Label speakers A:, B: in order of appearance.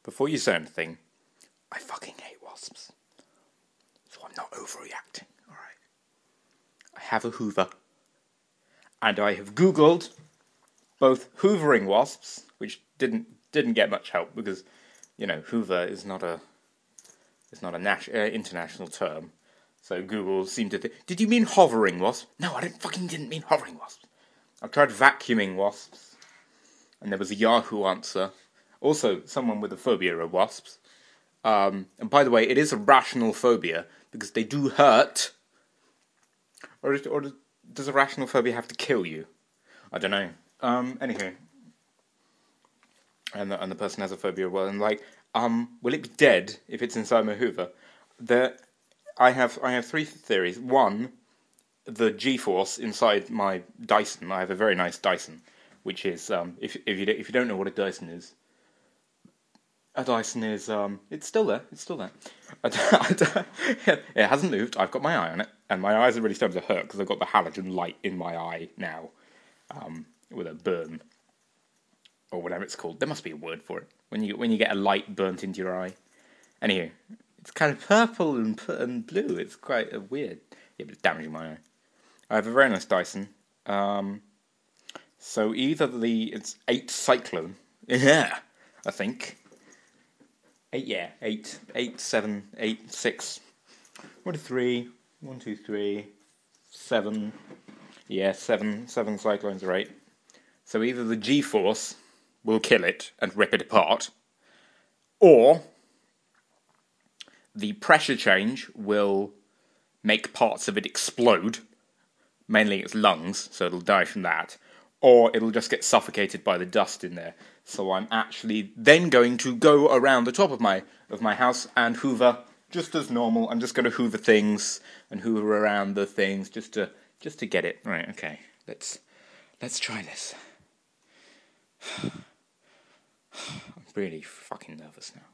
A: before you say anything, I fucking hate wasps. So I'm not overreacting, alright? I have a Hoover. And I have Googled both hoovering wasps, which didn't get much help because, Hoover is not a international term. So Google seemed to think, did you mean hovering wasps? No, I didn't mean hovering wasps. I tried vacuuming wasps, and there was a Yahoo answer. Also, someone with a phobia of wasps. And by the way, it is a rational phobia, because they do hurt. Or does a rational phobia have to kill you? I don't know. Anywho. And the person has a phobia, well, and will it be dead if it's inside my Hoover? I have three theories. One, the G-force inside my Dyson. I have a very nice Dyson, which is if you don't know what a Dyson is, it's still there. It's still there. It hasn't moved. I've got my eye on it, and my eyes are really starting to hurt because I've got the halogen light in my eye now, with a burn or whatever it's called. There must be a word for it when you get a light burnt into your eye. Anyway, it's kind of purple and blue. It's quite weird. Yeah, but it's damaging my eye. I have a very nice Dyson. So either it's 8 Cyclone. Yeah, I think. 8, 7, 8, 6. 1, 2, 3, 1, 2, 3, 7. Yeah, 7 cyclones are 8. So either the G-force will kill it and rip it apart, or the pressure change will make parts of it explode, mainly its lungs, so it'll die from that, or it'll just get suffocated by the dust in there. So I'm actually then going to go around the top of my house and hoover just as normal. I'm just going to hoover things and hoover around the things just to get it right. Okay, let's try this. I'm really fucking nervous now.